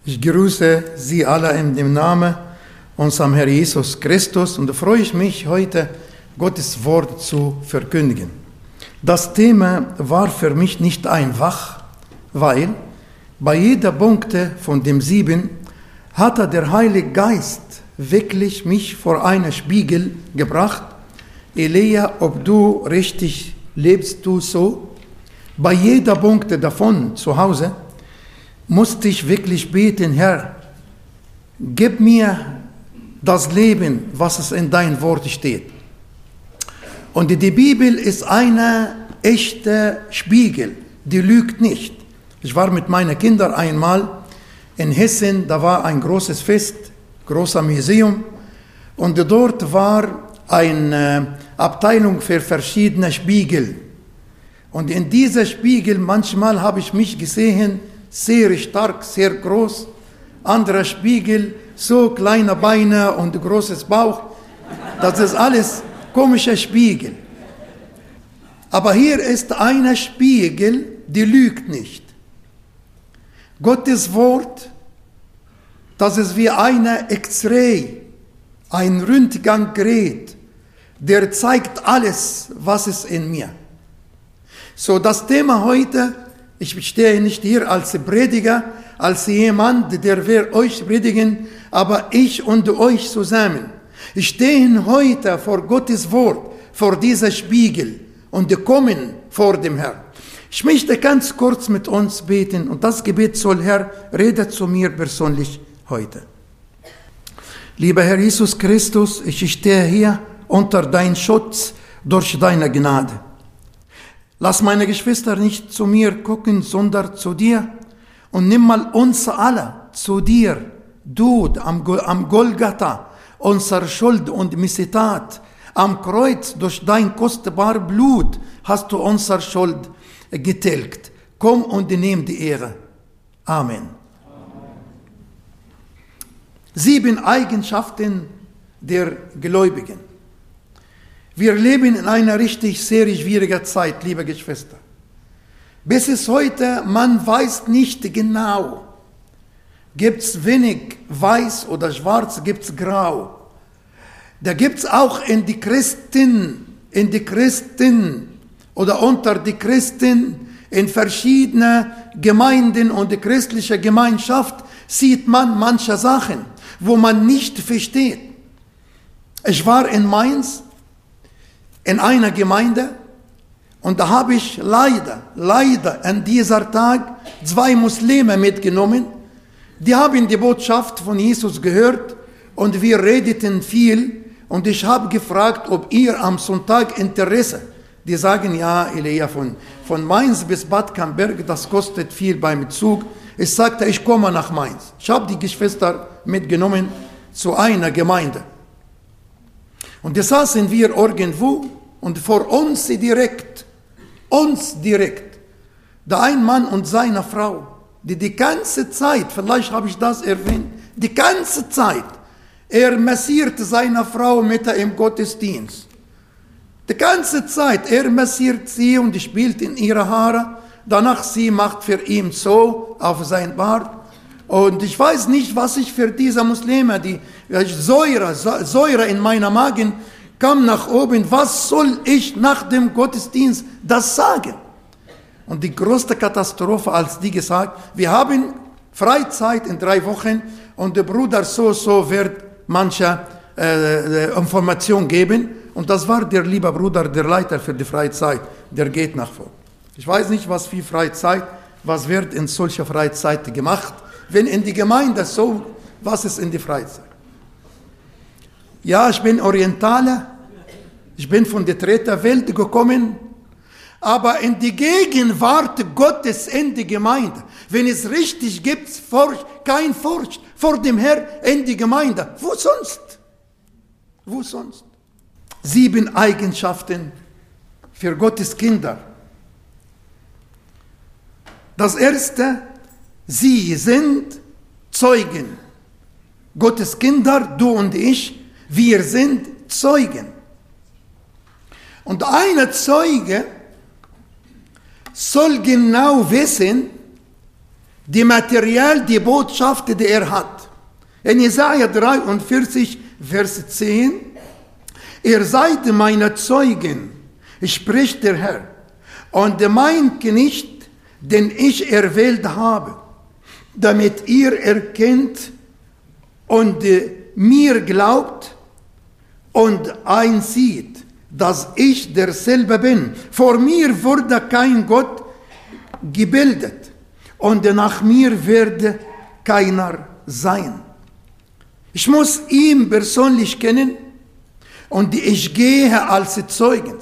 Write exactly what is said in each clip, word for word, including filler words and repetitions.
Ich grüße Sie alle in dem Namen unserem Herrn Jesus Christus und freue ich mich heute, Gottes Wort zu verkündigen. Das Thema war für mich nicht einfach, weil bei jeder Punkte von dem sieben hatte der Heilige Geist wirklich mich vor einen Spiegel gebracht. Elia, ob du richtig lebst, du so? Bei jeder Punkte davon zu Hause musste ich wirklich beten, Herr, gib mir das Leben, was es in dein Wort steht. Und die Bibel ist eine echte Spiegel, die lügt nicht. Ich war mit meinen Kindern einmal in Hessen, da war ein großes Fest, großer Museum, und dort war eine Abteilung für verschiedene Spiegel. Und in dieser Spiegel, manchmal habe ich mich gesehen, sehr stark, sehr groß, anderer Spiegel, so kleine Beine und großes Bauch. Das ist alles komische Spiegel. Aber hier ist ein Spiegel, die lügt nicht. Gottes Wort, das ist wie eine X-Ray, ein Röntgengerät, der zeigt alles, was ist in mir. So, das Thema heute, ich stehe nicht hier als Prediger, als jemand, der wird euch predigen, aber ich und euch zusammen. Ich stehe heute vor Gottes Wort, vor diesem Spiegel und kommen vor dem Herrn. Ich möchte ganz kurz mit uns beten und das Gebet soll, Herr, rede zu mir persönlich heute. Lieber Herr Jesus Christus, ich stehe hier unter deinem Schutz durch deine Gnade. Lass meine Geschwister nicht zu mir gucken, sondern zu dir. Und nimm mal uns alle zu dir, du am, am Golgatha, unsere Schuld und Missetat. Am Kreuz durch dein kostbares Blut hast du unsere Schuld getilgt. Komm und nimm die Ehre. Amen. Amen. Sieben Eigenschaften der Gläubigen. Wir leben in einer richtig sehr schwierigen Zeit, liebe Geschwister. Bis es heute, man weiß nicht genau, gibt es wenig weiß oder schwarz, gibt es grau. Da gibt es auch in die Christen, in die Christen oder unter die Christen in verschiedenen Gemeinden und die christliche Gemeinschaft sieht man manche Sachen, wo man nicht versteht. Ich war in Mainz, in einer Gemeinde, und da habe ich leider, leider an dieser Tag zwei Muslime mitgenommen, die haben die Botschaft von Jesus gehört und wir redeten viel und ich habe gefragt, ob ihr am Sonntag Interesse, die sagen, ja, Elia, von, von Mainz bis Bad Camberg, das kostet viel beim Zug. Ich sagte, ich komme nach Mainz. Ich habe die Geschwister mitgenommen zu einer Gemeinde. Und da saßen wir irgendwo und vor uns direkt, uns direkt, da ein Mann und seine Frau, die die ganze Zeit, vielleicht habe ich das erwähnt, die ganze Zeit, er massiert seine Frau mit im Gottesdienst. Die ganze Zeit, er massiert sie und spielt in ihre Haare, danach sie macht für ihn so auf sein Bart. Und ich weiß nicht, was ich für diese Muslime, die Säure, Säure in meiner Magen kam nach oben, was soll ich nach dem Gottesdienst das sagen? Und die größte Katastrophe, als die gesagt, wir haben Freizeit in drei Wochen und der Bruder so, so wird manche äh, Information geben. Und das war der liebe Bruder, der Leiter für die Freizeit, der geht nach vor. Ich weiß nicht, was für Freizeit, was wird in solcher Freizeit gemacht, wenn in die Gemeinde so, was ist in die Freizeit? Ja, ich bin Orientaler, ich bin von der dritten Welt gekommen, aber in die Gegenwart Gottes in die Gemeinde, wenn es richtig gibt, Furcht, kein Furcht vor dem Herrn in die Gemeinde. Wo sonst? Wo sonst? Sieben Eigenschaften für Gottes Kinder. Das erste, sie sind Zeugen. Gottes Kinder, du und ich, wir sind Zeugen. Und eine Zeuge soll genau wissen, die Material, die Botschaft, die er hat. In Jesaja dreiundvierzig, Vers zehn, ihr seid meine Zeugen, spricht der Herr, und mein Knecht, den ich erwählt habe, damit ihr erkennt und mir glaubt und einsieht, dass ich derselbe bin. Vor mir wurde kein Gott gebildet und nach mir werde keiner sein. Ich muss ihn persönlich kennen und ich gehe als Zeugen.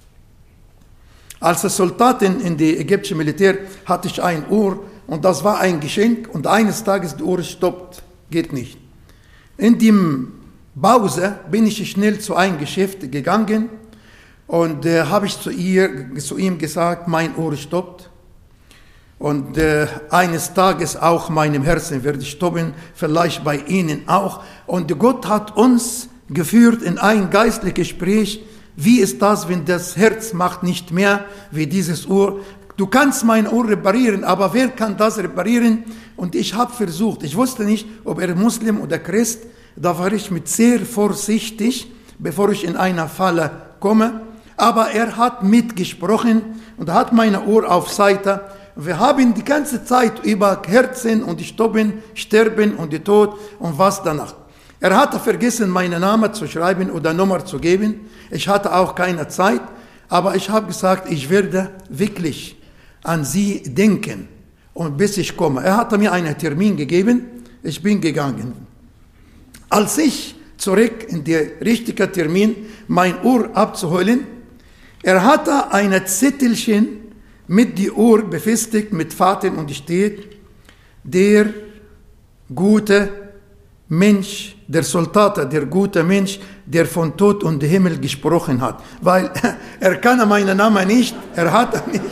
Als Soldatin in die ägyptische Militär hatte ich ein Uhr und das war ein Geschenk und eines Tages die Uhr stoppt, geht nicht. In dem Pause bin ich schnell zu einem Geschäft gegangen und äh, habe ich zu, ihr, zu ihm gesagt, mein Uhr stoppt. Und äh, eines Tages auch meinem Herzen wird stoppen, vielleicht bei Ihnen auch. Und Gott hat uns geführt in ein geistliches Gespräch. Wie ist das, wenn das Herz macht nicht mehr wie dieses Uhr? Du kannst mein Uhr reparieren, aber wer kann das reparieren? Und ich habe versucht. Ich wusste nicht, ob er Muslim oder Christ. Da war ich mit sehr vorsichtig, bevor ich in eine Falle komme. Aber er hat mitgesprochen und hat meine Uhr auf Seite. Wir haben die ganze Zeit über Herzen und die Stoppen, Sterben und die Tod und was danach. Er hatte vergessen, meinen Namen zu schreiben oder Nummer zu geben. Ich hatte auch keine Zeit, aber ich habe gesagt, ich werde wirklich an Sie denken und bis ich komme. Er hatte mir einen Termin gegeben, ich bin gegangen. Als ich zurück in den richtigen Termin, mein Uhr abzuholen, er hatte ein Zettelchen mit die Uhr befestigt, mit Faden und steht, der gute Mensch, der Soldat, der gute Mensch, der von Tod und Himmel gesprochen hat. Weil er kann meinen Namen nicht, er hat nicht.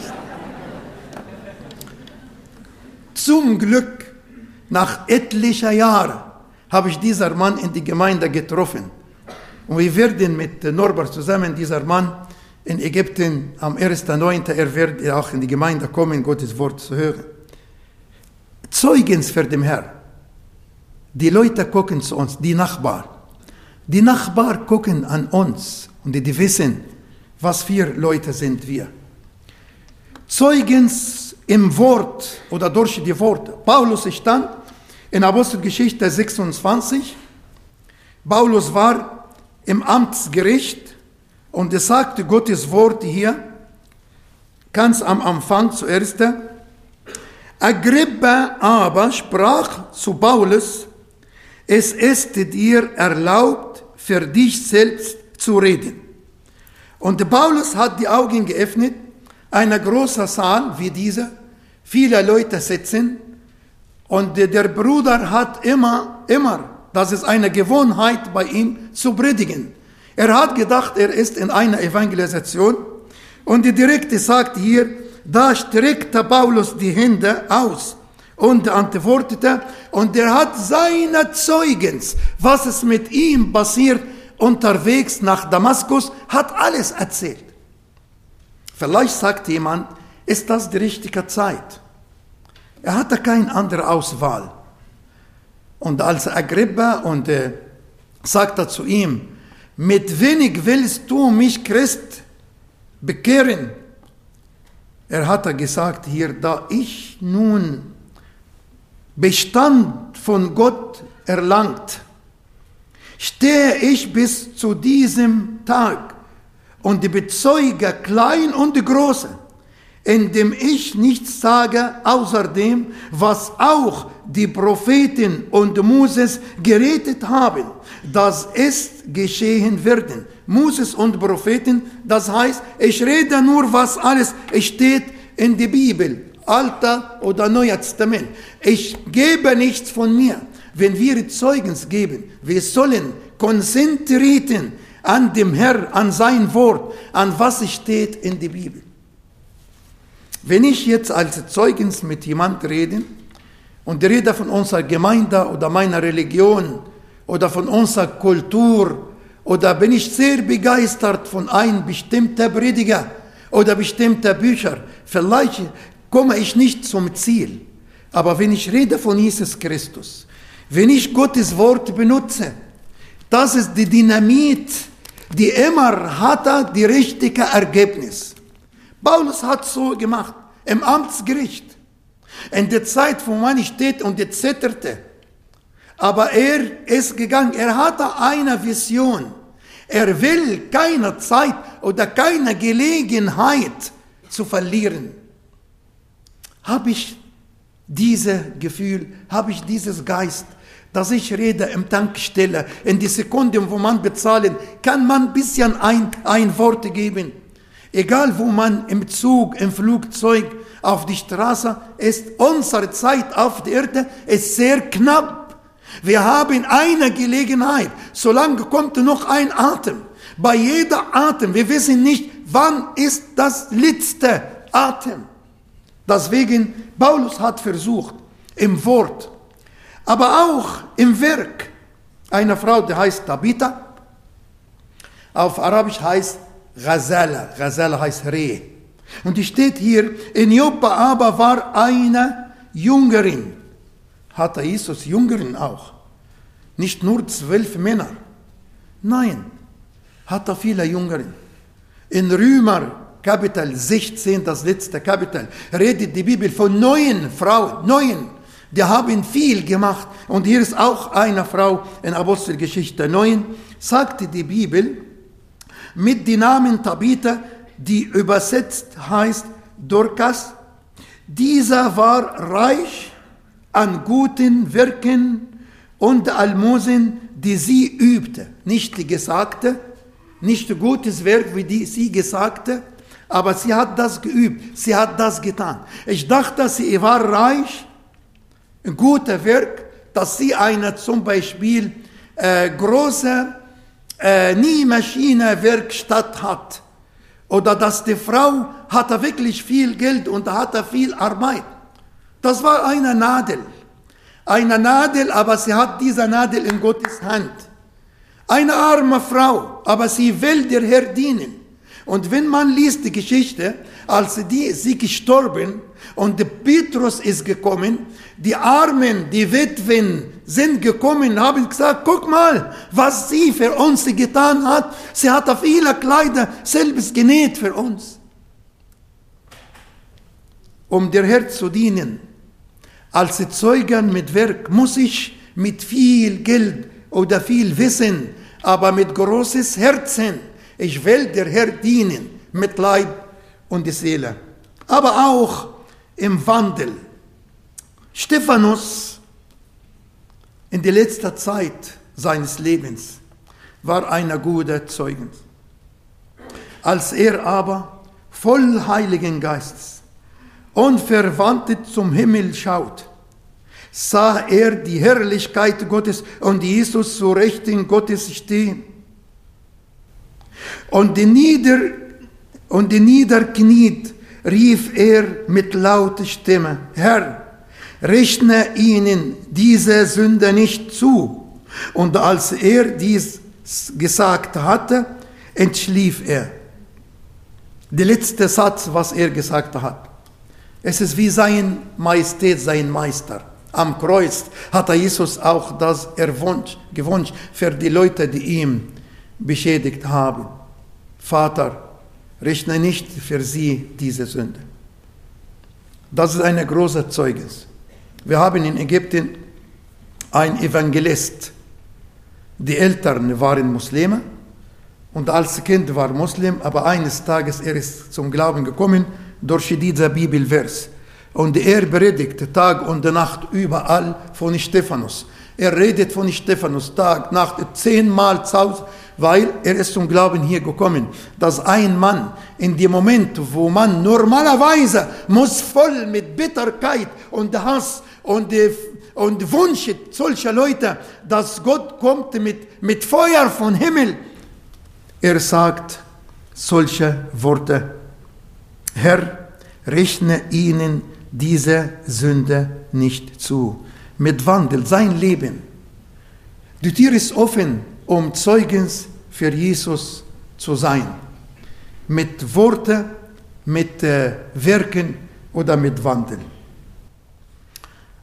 Zum Glück, nach etlichen Jahren, habe ich diesen Mann in die Gemeinde getroffen. Und wir werden mit Norbert zusammen, dieser Mann, in Ägypten am ersten neunten er wird auch in die Gemeinde kommen, Gottes Wort zu hören. Zeugens für den Herrn. Die Leute gucken zu uns, die Nachbarn. Die Nachbarn gucken an uns und die wissen, was für Leute sind wir. Zeugens im Wort oder durch die Worte. Paulus stand in Apostelgeschichte sechsundzwanzig. Paulus war im Amtsgericht. Und er sagte Gottes Wort hier, ganz am Anfang zuerst. Agrippa aber sprach zu Paulus, es ist dir erlaubt, für dich selbst zu reden. Und Paulus hat die Augen geöffnet, eine große Saal wie diese, viele Leute sitzen. Und der Bruder hat immer, immer, das ist eine Gewohnheit bei ihm, zu predigen. Er hat gedacht, er ist in einer Evangelisation und die Direkte sagt hier, da streckte Paulus die Hände aus und antwortete und er hat seine Zeugens, was es mit ihm passiert, unterwegs nach Damaskus, hat alles erzählt. Vielleicht sagt jemand, ist das die richtige Zeit? Er hatte keine andere Auswahl. Und als Agrippa und äh, sagte zu ihm, mit wenig willst du mich, Christ, bekehren? Er hatte gesagt hier, da ich nun Bestand von Gott erlangt, stehe ich bis zu diesem Tag und bezeuge klein und groß, indem ich nichts sage, außer dem, was auch die Propheten und Moses geredet haben, dass es geschehen werden. Moses und Propheten, das heißt, ich rede nur, was alles steht in der Bibel, Alter oder Neues Testament. Ich gebe nichts von mir. Wenn wir Zeugens geben, wir sollen konzentrieren an dem Herrn, an sein Wort, an was steht in der Bibel. Wenn ich jetzt als Zeugens mit jemandem rede und rede von unserer Gemeinde oder meiner Religion oder von unserer Kultur oder bin ich sehr begeistert von einem bestimmten Prediger oder bestimmten Bücher, vielleicht komme ich nicht zum Ziel, Aber wenn ich rede von Jesus Christus, wenn ich Gottes Wort benutze, das ist die Dynamit, die immer hatte die richtige Ergebnis. Paulus hat so gemacht, im Amtsgericht. In der Zeit, wo man steht und er zitterte. Aber er ist gegangen, er hatte eine Vision. Er will keine Zeit oder keine Gelegenheit zu verlieren. Habe ich dieses Gefühl, habe ich dieses Geist, dass ich rede im Tankstelle, in die Sekunden, wo man bezahlen, kann man ein bisschen ein, ein Wort geben. Egal, wo man im Zug, im Flugzeug, auf die Straße ist, unsere Zeit auf der Erde ist sehr knapp. Wir haben eine Gelegenheit, solange kommt noch ein Atem. Bei jeder Atem, wir wissen nicht, wann ist das letzte Atem. Deswegen, Paulus hat versucht, im Wort, aber auch im Werk, eine Frau, die heißt Tabitha, auf Arabisch heißt Ghazala, Ghazala heißt Reh. Und die steht hier, in Joppa aber war eine Jüngerin, hatte Jesus Jüngerin auch, nicht nur zwölf Männer, nein, hatte viele Jüngerinnen. In Römer Kapitel sechzehn, das letzte Kapitel, redet die Bibel von neun Frauen, neun, die haben viel gemacht. Und hier ist auch eine Frau in Apostelgeschichte neun, sagte die Bibel, mit dem Namen Tabitha, die übersetzt heißt Dorcas. Dieser war reich an guten Werken und Almosen, die sie übte. Nicht die gesagte, nicht gutes Werk, wie die sie gesagte, aber sie hat das geübt, sie hat das getan. Ich dachte, sie war reich, ein guter Werk, dass sie eine zum Beispiel äh, große äh, Nähmaschine-Werkstatt hat. Oder dass die Frau hatte wirklich viel Geld und hatte viel Arbeit. Das war eine Nadel. Eine Nadel, aber sie hat diese Nadel in Gottes Hand. Eine arme Frau, aber sie will der Herr dienen. Und wenn man liest die Geschichte, als die, sie gestorben und Petrus ist gekommen, die Armen, die Witwen sind gekommen, haben gesagt, guck mal, was sie für uns getan hat. Sie hat viele Kleider selbst genäht für uns. Um der Herr zu dienen, als Zeugen mit Werk, muss ich mit viel Geld oder viel Wissen, aber mit großes Herzen, ich will der Herr dienen, mit Leib und Seele. Aber auch im Wandel. Stephanus in der letzten Zeit seines Lebens war ein guter Zeuge. Als er aber voll Heiligen Geistes und verwandelt zum Himmel schaut, sah er die Herrlichkeit Gottes und Jesus zu Rechten Gottes stehen. Und die Nieder, und die niederkniet, rief er mit lauter Stimme, Herr, rechne ihnen diese Sünde nicht zu. Und als er dies gesagt hatte, entschlief er. Der letzte Satz, was er gesagt hat. Es ist wie sein Majestät, sein Meister. Am Kreuz hat Jesus auch das erwünscht, gewünscht für die Leute, die ihm beschädigt haben. Vater, rechne nicht für sie diese Sünde. Das ist eine große Zeugnis. Wir haben in Ägypten einen Evangelist. Die Eltern waren Muslime und als Kind war Muslim, aber eines Tages er ist zum Glauben gekommen durch dieser Bibelvers. Und er predigt Tag und Nacht überall von Stephanus. Er redet von Stephanus Tag, Nacht, zehnmal zu Hause, weil er ist zum Glauben hier gekommen, dass ein Mann in dem Moment, wo man normalerweise muss voll mit Bitterkeit und Hass und, und Wunsch solcher Leute, dass Gott kommt mit, mit Feuer vom Himmel. Er sagt solche Worte, Herr, rechne ihnen diese Sünde nicht zu. Mit Wandel, sein Leben. Die Tür ist offen, um Zeugens für Jesus zu sein. Mit Worten, mit äh, Werken oder mit Wandel.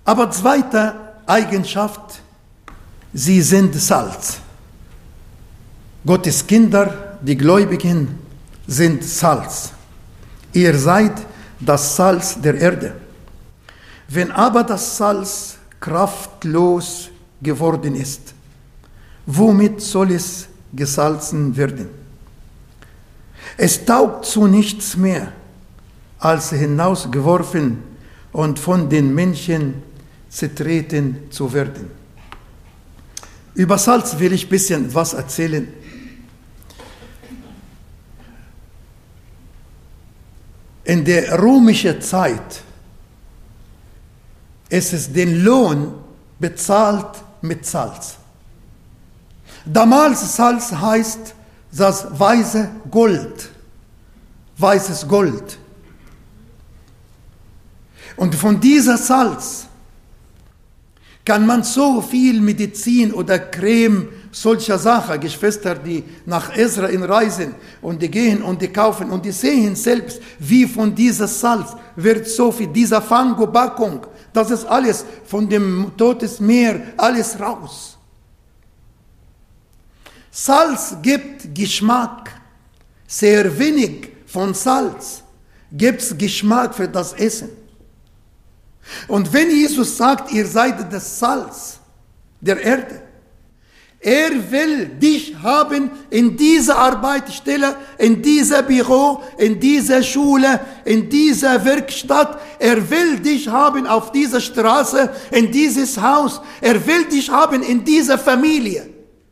Aber zweite Eigenschaft, sie sind Salz. Gottes Kinder, die Gläubigen, sind Salz. Ihr seid das Salz der Erde. Wenn aber das Salz kraftlos geworden ist, womit soll es gesalzen werden? Es taugt zu nichts mehr, als hinausgeworfen und von den Menschen zertreten zu werden. Über Salz will ich ein bisschen was erzählen. In der römischen Zeit ist es den Lohn bezahlt mit Salz. Damals Salz heißt das weiße Gold, weißes Gold. Und von dieser Salz kann man so viel Medizin oder Creme, solcher Sachen, Geschwister, die nach Israel reisen und die gehen und die kaufen und die sehen selbst, wie von dieser Salz wird so viel, dieser Fangopackung, das ist alles von dem Todesmeer, alles raus. Salz gibt Geschmack, sehr wenig von Salz gibt es Geschmack für das Essen. Und wenn Jesus sagt, ihr seid das Salz der Erde, er will dich haben in dieser Arbeitsstelle, in dieser Büro, in dieser Schule, in dieser Werkstatt. Er will dich haben auf dieser Straße, in dieses Haus. Er will dich haben in dieser Familie,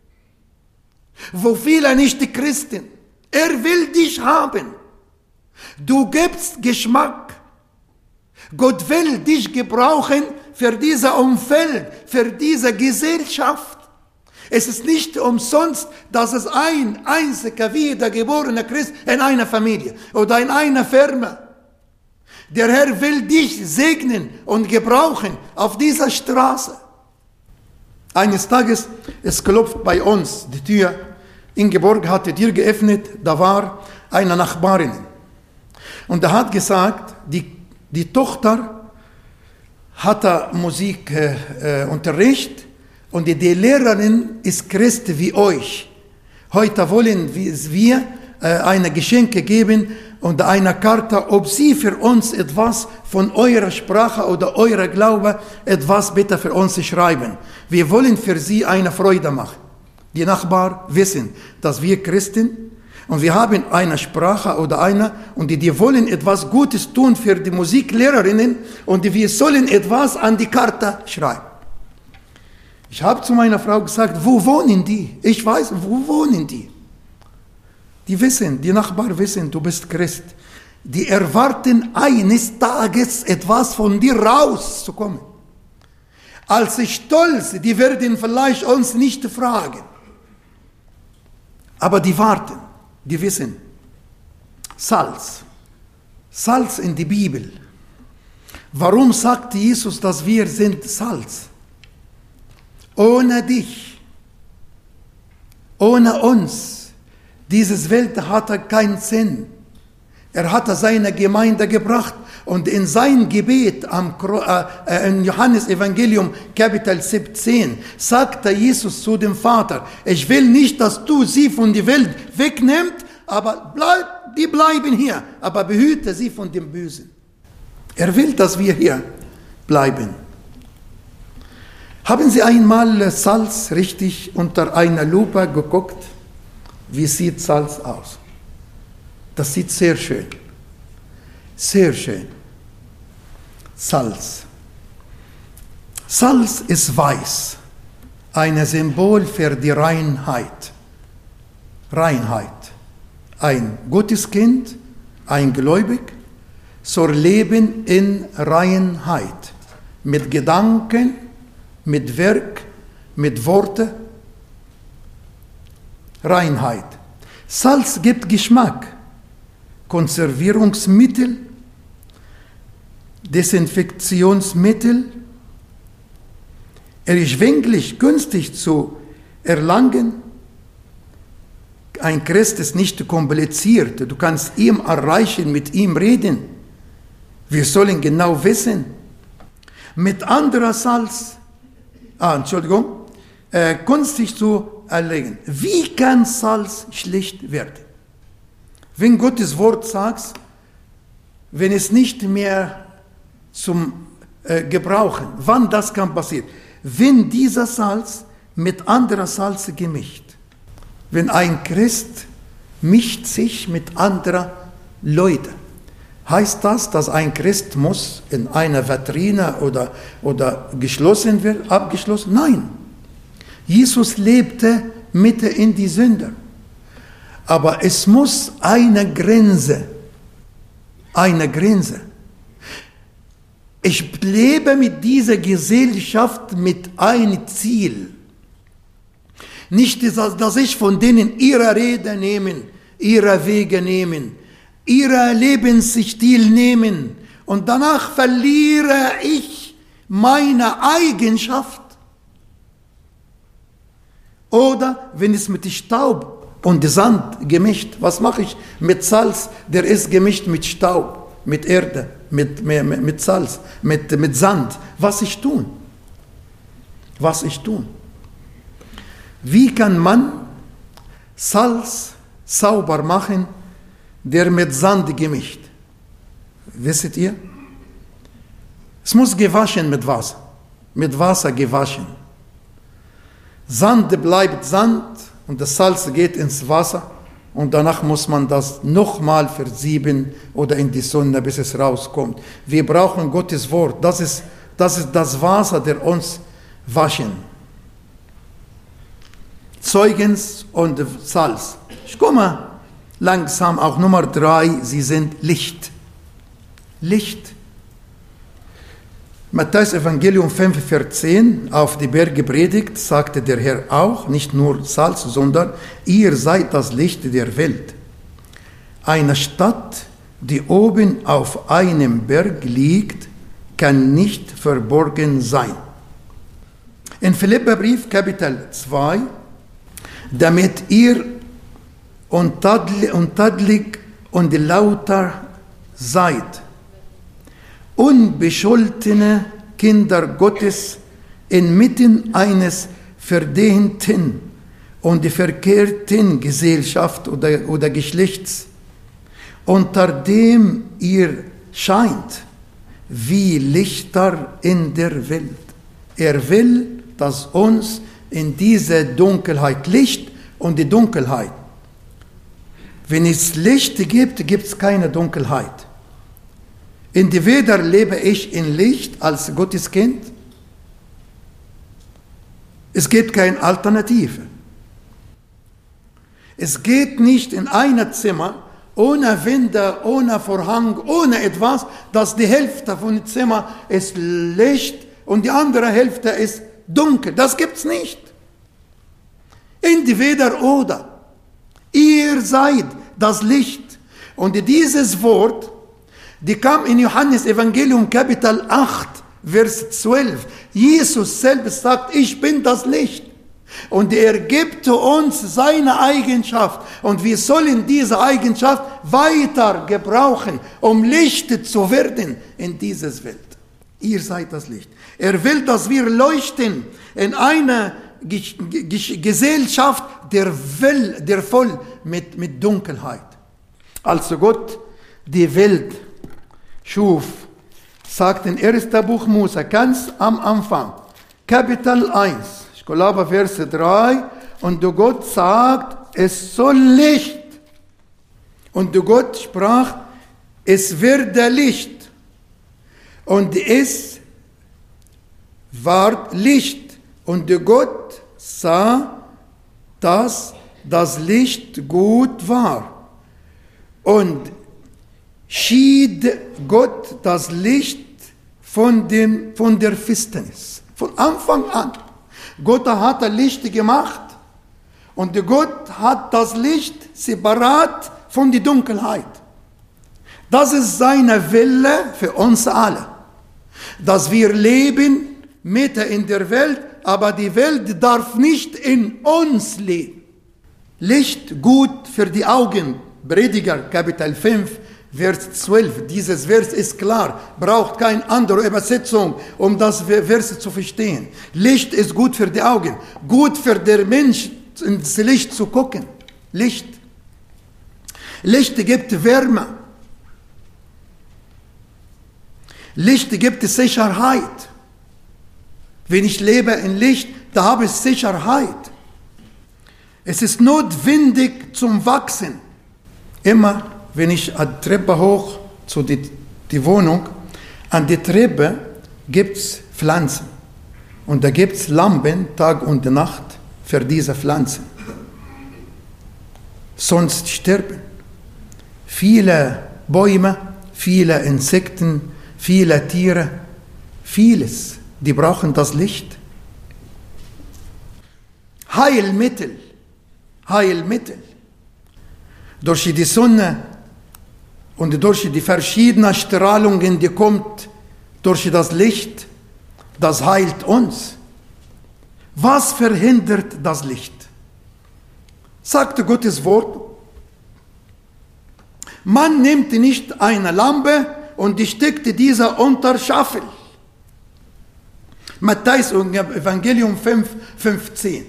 wo viele nicht Christen. Er will dich haben. Du gibst Geschmack. Gott will dich gebrauchen für dieses Umfeld, für diese Gesellschaft. Es ist nicht umsonst, dass es ein einziger wiedergeborener Christ in einer Familie oder in einer Firma. Der Herr will dich segnen und gebrauchen auf dieser Straße. Eines Tages, es klopft bei uns die Tür. Ingeborg hatte die Tür geöffnet, da war eine Nachbarin. Und er hat gesagt, die, die Tochter hatte Musikunterricht. Äh, Und die Lehrerin ist Christ wie euch. Heute wollen wir eine Geschenke geben und eine Karte, ob sie für uns etwas von eurer Sprache oder eurer Glaube etwas bitte für uns schreiben. Wir wollen für sie eine Freude machen. Die Nachbarn wissen, dass wir Christen und wir haben eine Sprache oder eine und die, die wollen etwas Gutes tun für die Musiklehrerinnen und wir sollen etwas an die Karte schreiben. Ich habe zu meiner Frau gesagt, wo wohnen die? Ich weiß, wo wohnen die? Die wissen, die Nachbarn wissen, du bist Christ. Die erwarten eines Tages etwas von dir rauszukommen. Als Stolz, die werden vielleicht uns nicht fragen. Aber die warten, die wissen. Salz. Salz in die Bibel. Warum sagt Jesus, dass wir sind Salz? Ohne dich, ohne uns, dieses Welt hatte keinen Sinn. Er hatte seine Gemeinde gebracht und in sein Gebet am, äh, in Johannes Evangelium Kapitel siebzehn sagte Jesus zu dem Vater, ich will nicht, dass du sie von der Welt wegnimmst, aber bleib, die bleiben hier, aber behüte sie von dem Bösen. Er will, dass wir hier bleiben. Haben Sie einmal Salz richtig unter einer Lupe geguckt? Wie sieht Salz aus? Das sieht sehr schön. Sehr schön. Salz. Salz ist weiß. Ein Symbol für die Reinheit. Reinheit. Ein gutes Kind, ein Gläubig, soll leben in Reinheit. Mit Gedanken, mit Werk, mit Worte, Reinheit. Salz gibt Geschmack, Konservierungsmittel, Desinfektionsmittel. Er ist schwinglich, günstig zu erlangen. Ein Christ ist nicht kompliziert. Du kannst ihm erreichen, mit ihm reden. Wir sollen genau wissen. mit anderer Salz, ah, Entschuldigung, äh, künstlich zu erlegen. Wie kann Salz schlecht werden? Wenn Gottes Wort sagt, wenn es nicht mehr zum äh, Gebrauchen, wann das kann passieren? Wenn dieser Salz mit anderer Salz gemischt. Wenn ein Christ mischt sich mit anderen Leuten. Heißt das, dass ein Christ muss in einer Vitrine oder, oder geschlossen wird, abgeschlossen? Nein. Jesus lebte mitten in die Sünde. Aber es muss eine Grenze, eine Grenze. Ich lebe mit dieser Gesellschaft mit einem Ziel. Nicht, dass ich von denen ihre Rede nehmen, ihre Wege nehmen, ihre Lebensstil nehmen und danach verliere ich meine Eigenschaft. Oder wenn es mit Staub und Sand gemischt, was mache ich mit Salz? Der ist gemischt mit Staub, mit Erde, mit, mit, mit Salz, mit, mit Sand. Was ich tun? Was ich tun? Wie kann man Salz sauber machen, der mit Sand gemischt? Wisst ihr? Es muss gewaschen mit Wasser. Mit Wasser gewaschen. Sand bleibt Sand und das Salz geht ins Wasser und danach muss man das nochmal versieben oder in die Sonne, bis es rauskommt. Wir brauchen Gottes Wort. Das ist das, ist das Wasser, der uns waschen. Zeugens und Salz. Ich komme langsam auch Nummer drei, sie sind Licht. Licht. Matthäus Evangelium fünf, vierzehn, auf die Berge Predigt, sagte der Herr auch, nicht nur Salz, sondern ihr seid das Licht der Welt. Eine Stadt, die oben auf einem Berg liegt, kann nicht verborgen sein. In Philipperbrief, Kapitel zwei, damit ihr untadelig und lauter seid, unbescholtene Kinder Gottes inmitten eines verdehnten und verkehrten Gesellschaft oder, oder Geschlechts, unter dem ihr scheint wie Lichter in der Welt. Er will, dass uns in diese Dunkelheit Licht und die Dunkelheit. Wenn es Licht gibt, gibt es keine Dunkelheit. Entweder lebe ich in Licht als Gottes Kind, es gibt keine Alternative. Es geht nicht in einem Zimmer, ohne Wände, ohne Vorhang, ohne etwas, dass die Hälfte von dem Zimmer ist Licht und die andere Hälfte ist dunkel. Das gibt es nicht. Entweder oder. Ihr seid das Licht. Und dieses Wort, die kam in Johannes Evangelium Kapitel acht, Vers zwölf. Jesus selbst sagt, ich bin das Licht. Und er gibt uns seine Eigenschaft. Und wir sollen diese Eigenschaft weiter gebrauchen, um Licht zu werden in dieser Welt. Ihr seid das Licht. Er will, dass wir leuchten in einer Gesellschaft, der, will, der voll mit, mit Dunkelheit. Als Gott die Welt schuf, sagt in ersten Buch Mose, ganz am Anfang, Kapitel eins, ich glaube Vers drei, und Gott sagt, es soll Licht. Und Gott sprach, es werde Licht. Und es ward Licht. Und Gott sah, dass das Licht gut war. Und schied Gott das Licht von, dem, von der Finsternis. Von Anfang an. Gott hat das Licht gemacht und Gott hat das Licht separat von der Dunkelheit. Das ist seine Wille für uns alle. Dass wir leben mitten in der Welt, aber die Welt darf nicht in uns leben. Licht gut für die Augen. Prediger, Kapitel fünf, Vers zwölf, dieses Vers ist klar, braucht keine andere Übersetzung, um das Vers zu verstehen. Licht ist gut für die Augen, gut für den Mensch, ins Licht zu gucken. Licht. Licht gibt Wärme. Licht gibt Sicherheit. Wenn ich lebe in Licht, da habe ich Sicherheit. Es ist notwendig zum Wachsen. Immer wenn ich an die Treppe hoch zu die, die Wohnung, an der Treppe gibt es Pflanzen. Und da gibt es Lampen Tag und Nacht für diese Pflanzen. Sonst sterben viele Bäume, viele Insekten, viele Tiere, vieles. Die brauchen das Licht. Heilmittel, Heilmittel. Durch die Sonne und durch die verschiedenen Strahlungen, die kommt durch das Licht, das heilt uns. Was verhindert das Licht? Sagte Gottes Wort. Man nimmt nicht eine Lampe und steckt diese unter Scheffel. Matthäus Evangelium fünf, fünfzehn.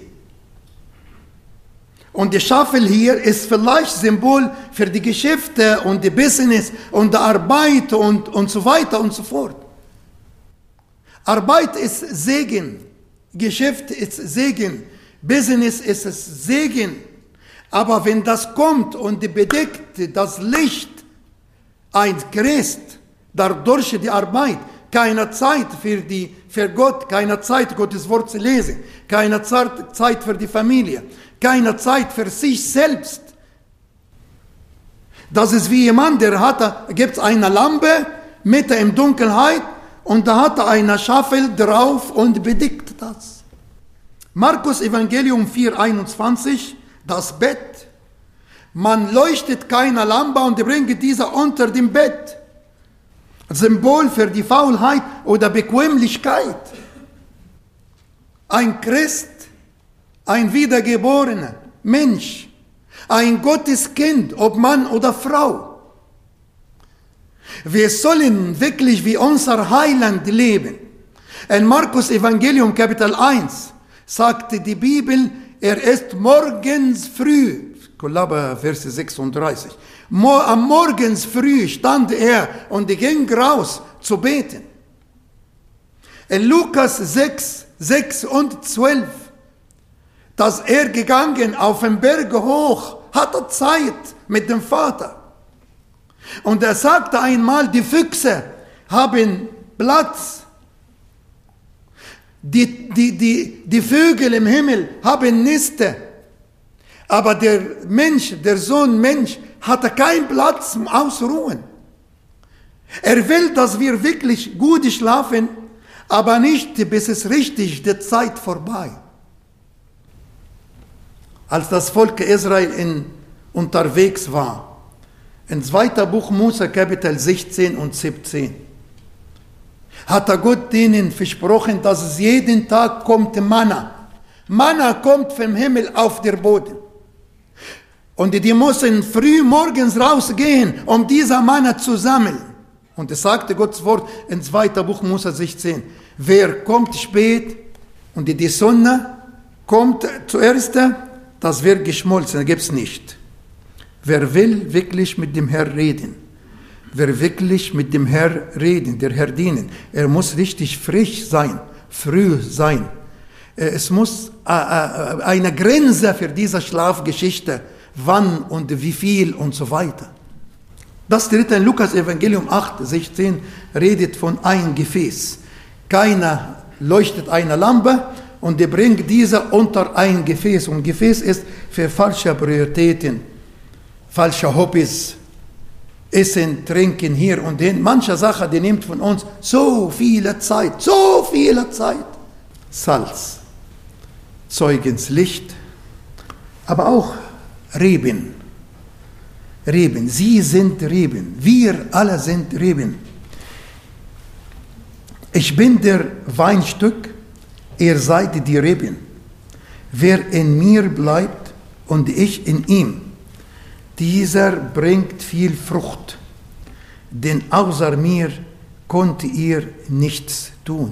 Und die Scheffel hier ist vielleicht Symbol für die Geschäfte und die Business und die Arbeit und, und so weiter und so fort. Arbeit ist Segen, Geschäft ist Segen, Business ist Segen. Aber wenn das kommt und bedeckt das Licht ein Christ, dadurch die Arbeit, keine Zeit für, die, für Gott, keine Zeit, Gottes Wort zu lesen, keine Zeit für die Familie, keine Zeit für sich selbst. Das ist wie jemand, der hat, gibt eine Lampe mitten in Dunkelheit und da hat er eine Scheffel drauf und bedeckt das. Markus Evangelium vier, einundzwanzig, das Bett. Man leuchtet keine Lampe und bringt diese unter dem Bett. Symbol für die Faulheit oder Bequemlichkeit. Ein Christ, ein wiedergeborener Mensch, ein Gotteskind, ob Mann oder Frau. Wir sollen wirklich wie unser Heiland leben. In Markus Evangelium Kapitel eins sagte die Bibel, er ist morgens früh, Kollaber Vers sechsunddreißig, am Morgens früh stand er und ging raus zu beten. In Lukas sechs, sechs und zwölf, dass er gegangen auf den Berg hoch, hatte Zeit mit dem Vater. Und er sagte einmal, die Füchse haben Platz. Die, die, die, die Vögel im Himmel haben Nester. Aber der Mensch, der Sohn Mensch, hatte keinen Platz zum Ausruhen. Er will, dass wir wirklich gut schlafen, aber nicht, bis es richtig die Zeit vorbei. Als das Volk Israel in, unterwegs war, in zweiter Buch Mose, Kapitel sechzehn und siebzehn, hat er Gott denen versprochen, dass es jeden Tag kommt Manna. Manna kommt vom Himmel auf den Boden. Und die müssen früh morgens rausgehen, um diese Manna zu sammeln. Und es sagte Gottes Wort in zweiter Buch Mose sechzehn, wer kommt spät und die Sonne kommt zuerst, das wird geschmolzen, das gibt es nicht. Wer will wirklich mit dem Herrn reden, wer wirklich mit dem Herrn reden, der Herr dienen, er muss richtig frisch sein, früh sein. Es muss eine Grenze für diese Schlafgeschichte, wann und wie viel und so weiter. Das dritte in Lukas Evangelium acht, sechzehn redet von einem Gefäß. Keiner leuchtet eine Lampe und der bringt diese unter ein Gefäß. Und Gefäß ist für falsche Prioritäten, falsche Hobbys, Essen, Trinken hier und hin. Manche Sache, die nimmt von uns so viele Zeit, so viele Zeit. Salz, Zeugenslicht, aber auch Reben. Reben, Sie sind Reben, wir alle sind Reben. Ich bin der Weinstock, ihr seid die Reben. Wer in mir bleibt und ich in ihm, dieser bringt viel Frucht. denn außer mir konnte ihr nichts tun.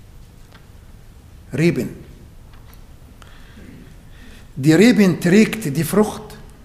Reben. Die Reben trägt die Frucht,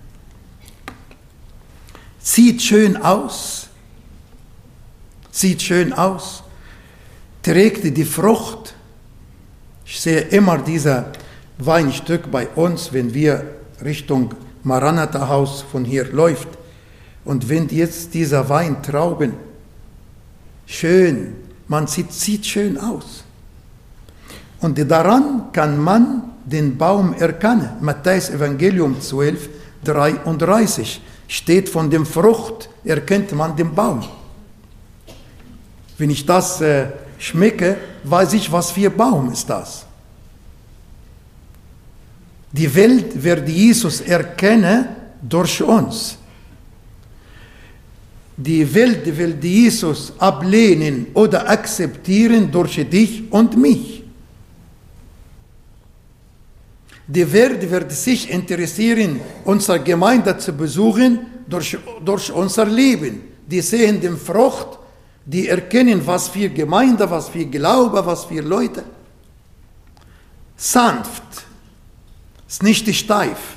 sieht schön aus, sieht schön aus, trägt die Frucht. Ich sehe immer dieses Weinstück bei uns, wenn wir Richtung Maranatha-Haus von hier läuft. Und wenn jetzt dieser Weintrauben schön, man sieht, sieht schön aus. Und daran kann man den Baum erkennen. Matthäus Evangelium zwölf, dreiunddreißig steht, von dem Frucht erkennt man den Baum. Wenn ich das äh, schmecke, weiß ich, was für Baum ist das. Die Welt wird Jesus erkennen durch uns. Die Welt will Jesus ablehnen oder akzeptieren durch dich und mich. Die Welt wird sich interessieren, unsere Gemeinde zu besuchen durch, durch unser Leben. Die sehen die Frucht, die erkennen, was für Gemeinde, was für Glaube, was für Leute. Sanft, ist nicht steif.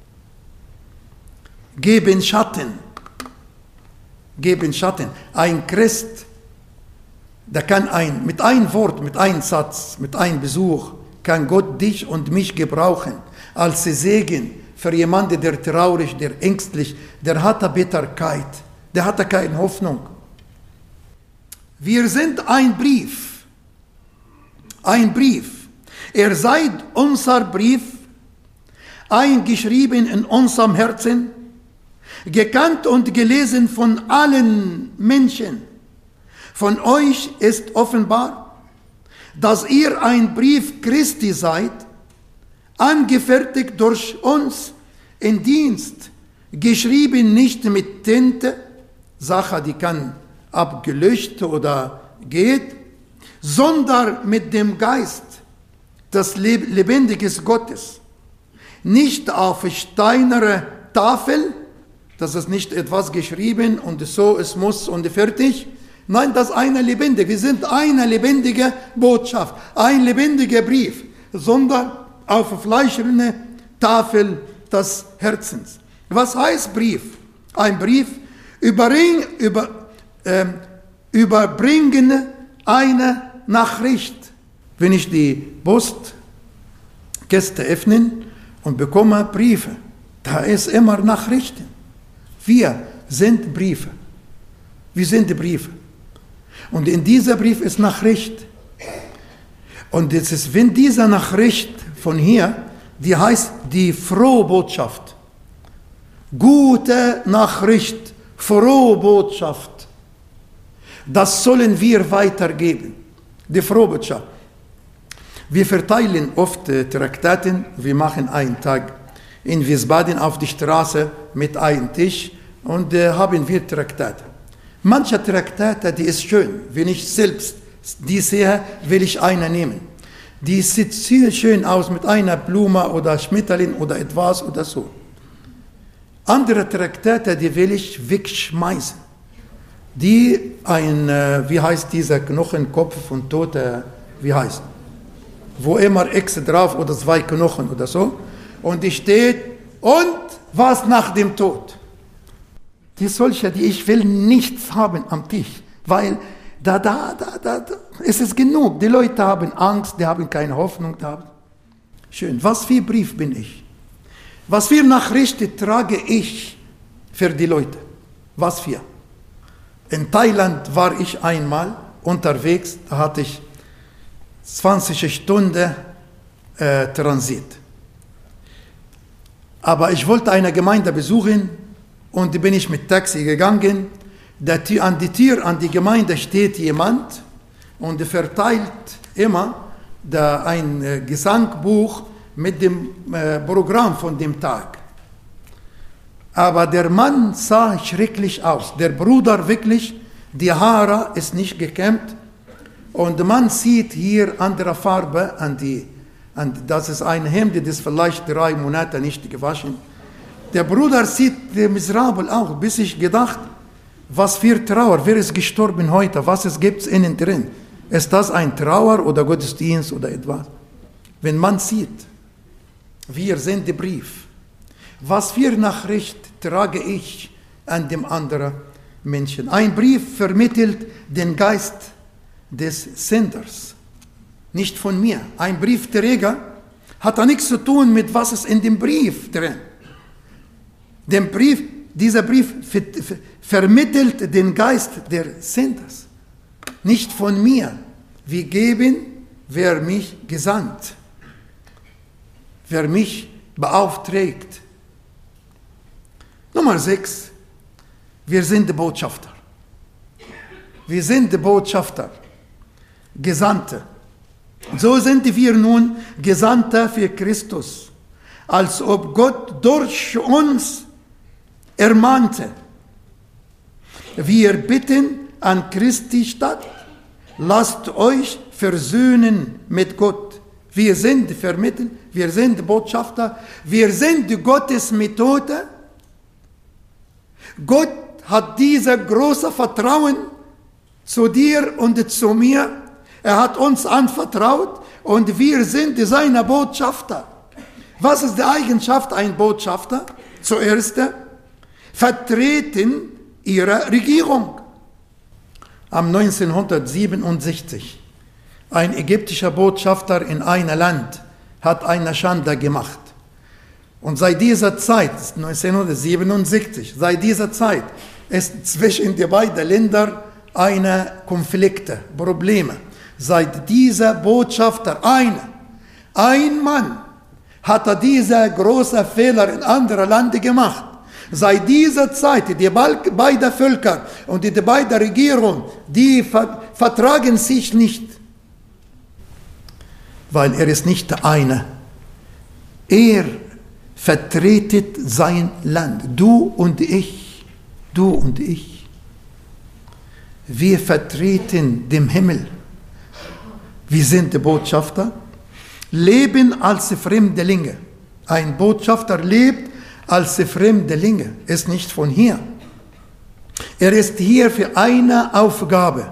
Geben Schatten. Geben Schatten. Ein Christ, der kann ein, mit einem Wort, mit einem Satz, mit einem Besuch, kann Gott dich und mich gebrauchen als Segen für jemanden, der traurig, der ängstlich, der hat Bitterkeit, der hat keine Hoffnung. Wir sind ein Brief, ein Brief. Er sei unser Brief, eingeschrieben in unserem Herzen, gekannt und gelesen von allen Menschen. Von euch ist offenbar, dass ihr ein Brief Christi seid, angefertigt durch uns in Dienst, geschrieben nicht mit Tinte, Sache, die kann abgelöscht oder geht, sondern mit dem Geist des lebendigen Gottes. Nicht auf steinere Tafel, das ist nicht etwas geschrieben und so es muss und fertig. Nein, das ist eine lebendige. Wir sind eine lebendige Botschaft, ein lebendiger Brief, sondern auf fleischerne Tafel des Herzens. Was heißt Brief? Ein Brief überbring, über, äh, überbringen eine Nachricht. Wenn ich die Postkiste öffne und bekomme Briefe, da ist immer Nachrichten. Wir sind Briefe. Wir sind die Briefe. Und in dieser Brief ist Nachricht. Und es ist, wenn diese Nachricht von hier, die heißt die frohe Botschaft. Gute Nachricht, frohe Botschaft. Das sollen wir weitergeben. Die frohe Botschaft. Wir verteilen oft äh, Traktaten. Wir machen einen Tag in Wiesbaden auf die Straße mit einem Tisch und äh, haben wir Traktate. Manche Traktate, die ist schön. Wenn ich selbst die sehe, will ich eine nehmen. Die sieht sehr schön aus mit einer Blume oder Schmetterling oder etwas oder so. Andere Traktate, die will ich wegschmeißen. Die ein, äh, wie heißt dieser Knochenkopf von Tote, wie heißt? Wo immer Echse drauf oder zwei Knochen oder so. Und die steht, und was nach dem Tod? Die solche, die ich will nichts haben am Tisch, weil da, da, da, da, da, es ist genug. Die Leute haben Angst, die haben keine Hoffnung. Da. Schön. Was für Brief bin ich? Was für Nachrichten trage ich für die Leute? Was für? In Thailand war ich einmal unterwegs, da hatte ich zwanzig Stunden äh, Transit. Aber ich wollte eine Gemeinde besuchen und bin ich mit Taxi gegangen. Der, an die Tür, an die Gemeinde steht jemand und verteilt immer da ein äh, Gesangbuch mit dem äh, Programm von dem Tag. Aber der Mann sah schrecklich aus. Der Bruder wirklich, die Haare ist nicht gekämmt. Und man sieht hier andere Farbe an die, an, das ist ein Hemd, das ist vielleicht drei Monate nicht gewaschen. Der Bruder sieht miserabel aus, bis ich gedacht, Was für Trauer, wer ist gestorben heute, was gibt es innen drin? Ist das ein Trauer oder Gottesdienst oder etwas? Wenn man sieht, wir sind der Brief, was für Nachricht trage ich an dem anderen Menschen? Ein Brief vermittelt den Geist des Senders, nicht von mir. Ein Briefträger hat da nichts zu tun mit was ist in dem Brief drin. Der Brief, dieser Brief ver ver vermittelt den Geist der Senders, nicht von mir. Wir geben, wer mich gesandt, wer mich beauftragt. Nummer sechs, wir sind die Botschafter. Wir sind die Botschafter, Gesandte. So sind wir nun Gesandte für Christus, als ob Gott durch uns ermahnte. Wir bitten an Christi statt, lasst euch versöhnen mit Gott. Wir sind Vermittler, wir sind Botschafter, wir sind Gottes Methode. Gott hat dieses große Vertrauen zu dir und zu mir. Er hat uns anvertraut und wir sind seine Botschafter. Was ist die Eigenschaft ein Botschafter? Zuerst vertreten ihre Regierung. Am neunzehnhundertsiebenundsechzig, ein ägyptischer Botschafter in einem Land hat eine Schande gemacht. Und seit dieser Zeit, neunzehnhundertsiebenundsechzig, seit dieser Zeit ist zwischen den beiden Ländern eine Konflikte, Probleme. Seit dieser Botschafter, eine, ein Mann, hat er diese großen Fehler in anderen Ländern gemacht. Seit dieser Zeit, die beiden Völker und die beiden Regierungen, die vertragen sich nicht. Weil er ist nicht der eine. Er vertretet sein Land. Du und ich, du und ich. Wir vertreten den Himmel. Wir sind die Botschafter, leben als Fremdlinge. Ein Botschafter lebt als Fremdlinge, ist nicht von hier. Er ist hier für eine Aufgabe.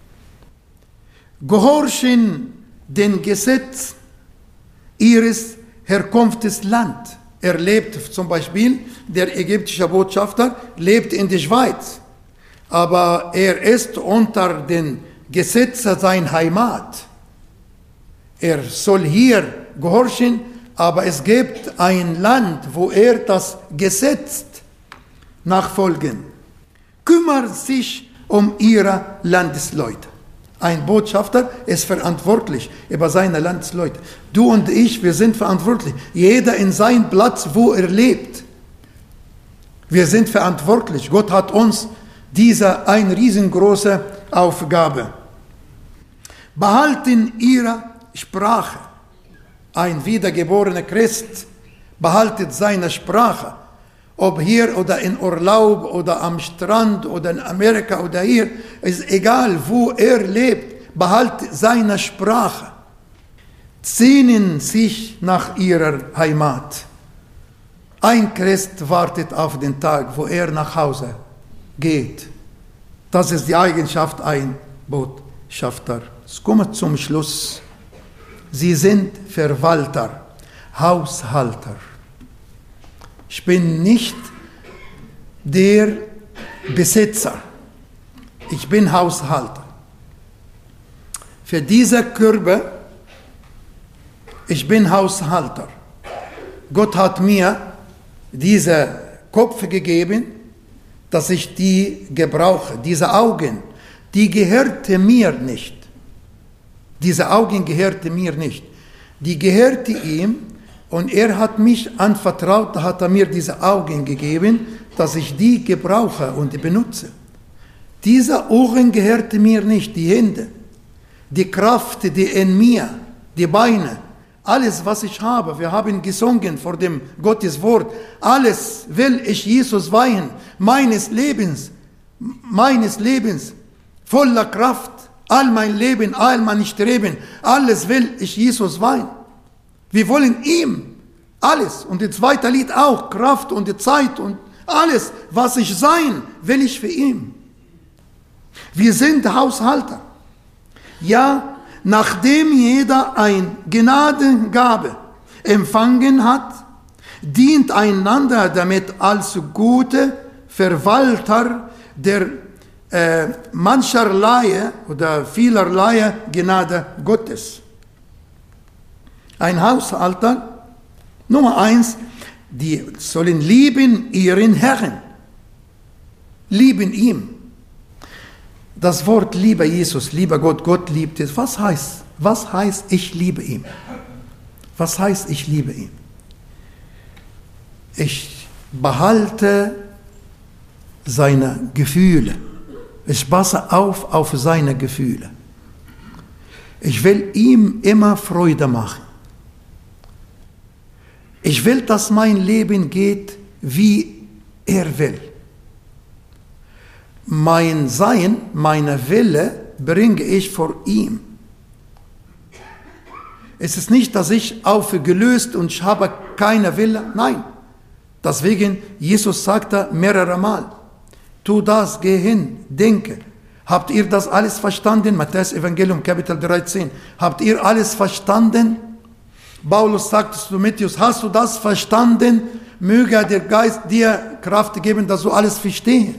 Gehorchen dem Gesetz ihres Herkunftslands. Er lebt zum Beispiel, der ägyptische Botschafter lebt in der Schweiz, aber er ist unter den Gesetzen seiner Heimat. Er soll hier gehorchen, aber es gibt ein Land, wo er das Gesetz nachfolgen. Kümmert sich um ihre Landesleute. Ein Botschafter ist verantwortlich über seine Landsleute. Du und ich, wir sind verantwortlich. Jeder in seinem Platz, wo er lebt. Wir sind verantwortlich. Gott hat uns diese eine riesengroße Aufgabe. Behalten ihre Sprache. Ein wiedergeborener Christ behaltet seine Sprache. Ob hier oder in Urlaub oder am Strand oder in Amerika oder hier, ist egal, wo er lebt, behaltet seine Sprache. Sehnen sich nach ihrer Heimat. Ein Christ wartet auf den Tag, wo er nach Hause geht. Das ist die Eigenschaft ein Botschafter. Es kommt zum Schluss. Sie sind Verwalter, Haushalter. Ich bin nicht der Besitzer. Ich bin Haushalter. Für diese Körbe, ich bin Haushalter. Gott hat mir diesen Kopf gegeben, dass ich die gebrauche. Diese Augen, die gehörte mir nicht. Diese Augen gehörte mir nicht. Die gehörte ihm und er hat mich anvertraut, da hat er mir diese Augen gegeben, dass ich die gebrauche und benutze. Diese Ohren gehörte mir nicht, die Hände, die Kraft, die in mir, die Beine, alles, was ich habe. Wir haben gesungen vor dem Gottes Wort. Alles will ich Jesus weihen, meines Lebens, meines Lebens, voller Kraft. All mein Leben, all mein Streben, alles will ich Jesus weihen. Wir wollen ihm alles. Und das zweite Lied auch, Kraft und die Zeit und alles, was ich sein, will ich für ihn. Wir sind Haushalter. Ja, nachdem jeder eine Gnadengabe empfangen hat, dient einander damit als gute Verwalter der äh, mancherlei oder vielerlei Gnade Gottes. Ein Haushalter, Nummer eins, die sollen lieben ihren Herrn. Lieben ihm. Das Wort lieber Jesus, lieber Gott, Gott liebt es. Was heißt, was heißt, ich liebe ihn? Was heißt, ich liebe ihn? Ich behalte seine Gefühle. Ich passe auf auf seine Gefühle. Ich will ihm immer Freude machen. Ich will, dass mein Leben geht, wie er will. Mein Sein, meine Wille bringe ich vor ihm. Es ist nicht, dass ich aufgelöst und ich habe keine Wille. Nein. Deswegen, Jesus sagte mehrere Mal, tu das, geh hin, denke. Habt ihr das alles verstanden? Matthäus Evangelium, Kapitel dreizehn. Habt ihr alles verstanden? Paulus sagt zu Timotheus, hast du das verstanden? Möge der Geist dir Kraft geben, dass du alles verstehst.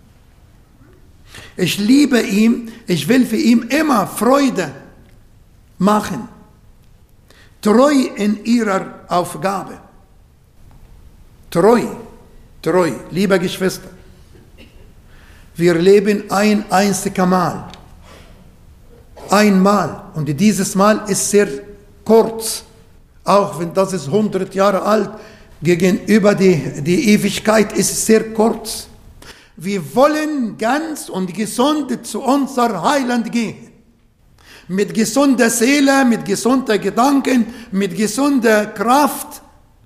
Ich liebe ihn, ich will für ihn immer Freude machen. Treu in ihrer Aufgabe. Treu, treu, liebe Geschwister. Wir leben ein einziges Mal. Einmal. Und dieses Mal ist sehr kurz. Auch wenn das ist hundert Jahre alt, gegenüber die, die Ewigkeit ist es sehr kurz. Wir wollen ganz und gesund zu unserem Heiland gehen. Mit gesunder Seele, mit gesunder Gedanken, mit gesunder Kraft.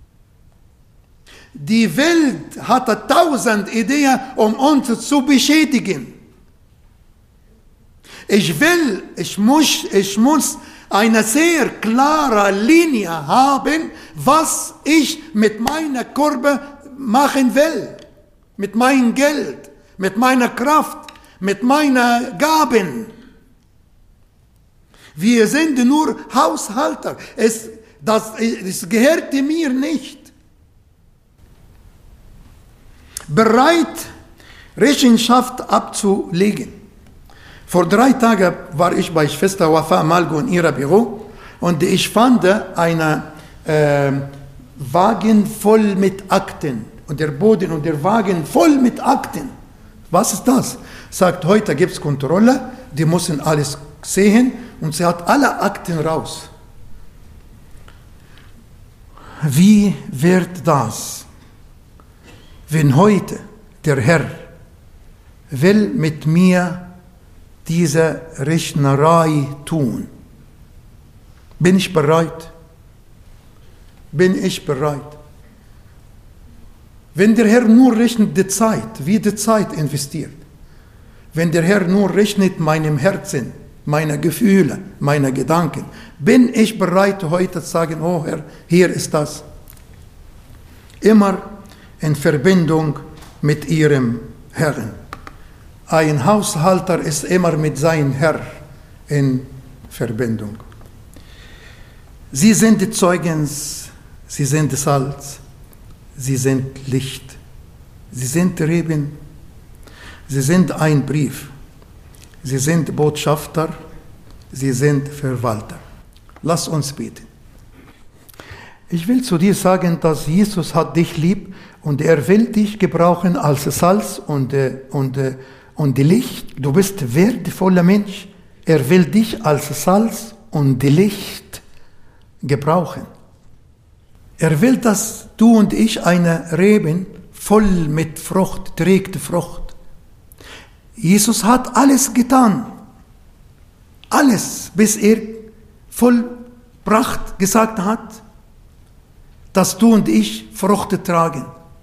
Die Welt hatte tausend Ideen, um uns zu beschädigen. Ich will, ich muss, ich muss eine sehr klare Linie haben, was ich mit meiner Körper machen will. Mit meinem Geld, mit meiner Kraft, mit meinen Gaben. Wir sind nur Haushalter. Es, das, es gehört mir nicht. Bereit, Rechenschaft abzulegen. Vor drei Tagen war ich bei Schwester Wafa Malgo in ihrem Büro und ich fand einen äh, Wagen voll mit Akten. Und der Boden und der Wagen voll mit Akten. Was ist das? Sagt, heute gibt es Kontrolle, die müssen alles sehen und sie hat alle Akten raus. Wie wird das, wenn heute der Herr will mit mir diese Rechnerei tun? Bin ich bereit? Bin ich bereit? Wenn der Herr nur rechnet die Zeit, wie die Zeit investiert, wenn der Herr nur rechnet meinem Herzen, meine Gefühle, meine Gedanken, bin ich bereit heute zu sagen, oh Herr, hier ist das. Immer in Verbindung mit ihrem Herrn. Ein Haushalter ist immer mit seinem Herr in Verbindung. Sie sind die Zeugen, sie sind Salz. Sie sind Licht, sie sind Reben, sie sind ein Brief, sie sind Botschafter, sie sind Verwalter. Lass uns beten. Ich will zu dir sagen, dass Jesus hat dich lieb und er will dich gebrauchen als Salz und, und, und Licht. Du bist wertvoller Mensch. Er will dich als Salz und Licht gebrauchen. Er will, dass du und ich eine Reben voll mit Frucht trägt, Frucht. Jesus hat alles getan. Alles, bis er vollbracht gesagt hat, dass du und ich Früchte tragen.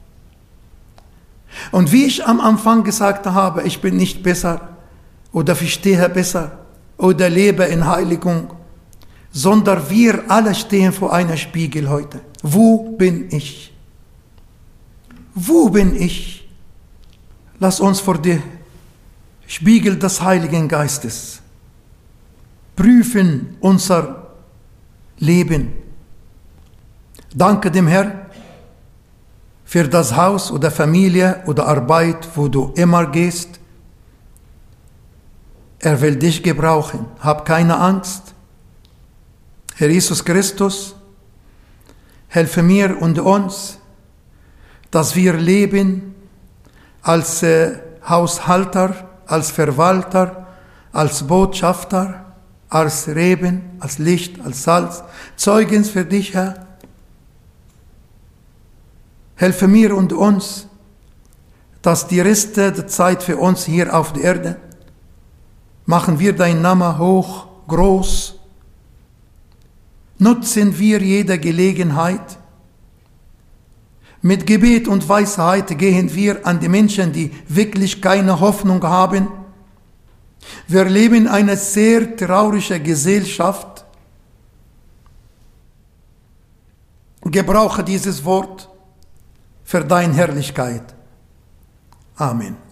Und wie ich am Anfang gesagt habe, ich bin nicht besser oder verstehe besser oder lebe in Heiligung, sondern wir alle stehen vor einem Spiegel heute. Wo bin ich? Wo bin ich? Lass uns vor die Spiegel des Heiligen Geistes prüfen unser Leben. Danke dem Herrn für das Haus oder Familie oder Arbeit, wo du immer gehst. Er will dich gebrauchen. Hab keine Angst. Herr Jesus Christus, helfe mir und uns, dass wir leben als äh, Haushalter, als Verwalter, als Botschafter, als Reben, als Licht, als Salz, Zeugen für dich, Herr. Helfe mir und uns, dass die Reste der Zeit für uns hier auf der Erde, machen wir dein Name hoch, groß, nutzen wir jede Gelegenheit. Mit Gebet und Weisheit gehen wir an die Menschen, die wirklich keine Hoffnung haben. Wir leben in einer sehr traurigen Gesellschaft. Gebrauche dieses Wort für deine Herrlichkeit. Amen.